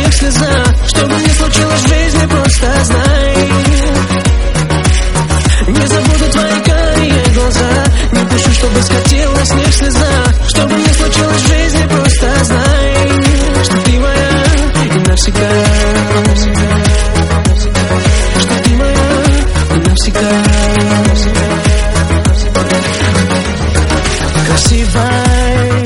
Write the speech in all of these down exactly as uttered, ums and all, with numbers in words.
них слеза. Что бы ни случилось в жизни, просто знай, не забуду твои карие глаза. Не пишу, чтобы скатилась с них слеза. Что бы ни случилось в жизни, просто знай, что ты моя и навсегда, что ты моя и навсегда. Красивой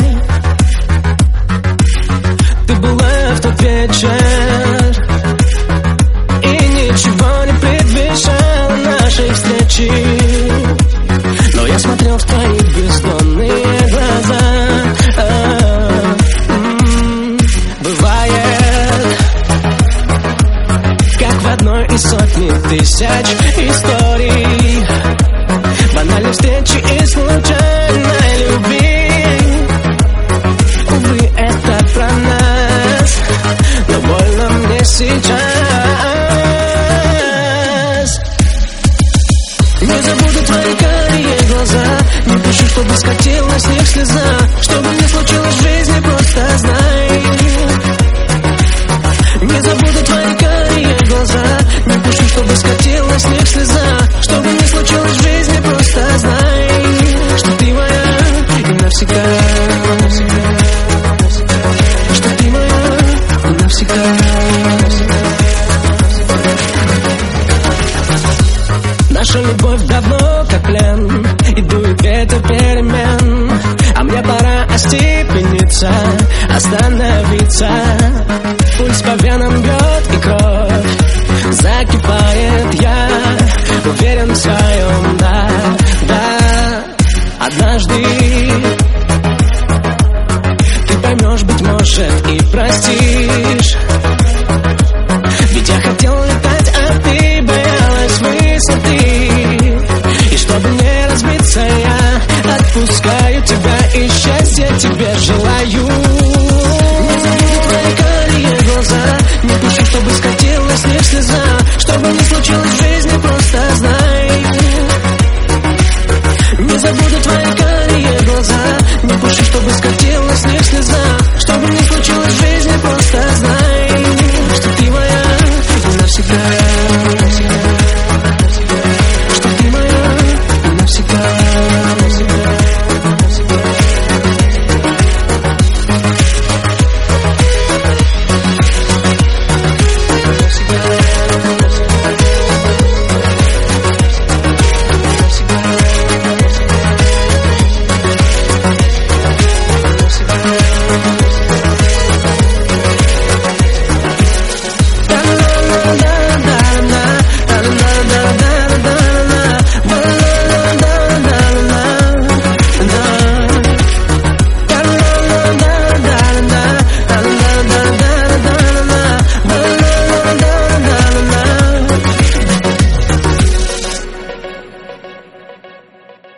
ты была в тот вечер, и ничего не предвещало нашей встречи. Но я смотрел в твои бездонные глаза. А-а-а. Бывает, как в одной из сотни тысяч историй, банальной встречи и случайной любви. Увы, это про нас, но больно мне сейчас. Не забуду твои карие глаза. Не пишу, чтобы скатилась с них слеза. Что бы ни случилось в жизни, просто знай, не забуду твои карие глаза. Не пишу, чтобы скатилась с них слеза. Что бы ни случилось в жизни, просто знай, что ты моя и навсегда, что ты моя и навсегда. Наша любовь давно как плен, и дует ветер перемен. А мне пора остепениться, остановиться. Пульс по венам бьет и кровь закипает. Я уверен в своем, да, да. Однажды ты поймешь, быть может, и простишь. Ведь я хотел летать, а ты боялась высоты. И чтобы не разбиться, я отпускаю тебя, и счастья тебе желаю.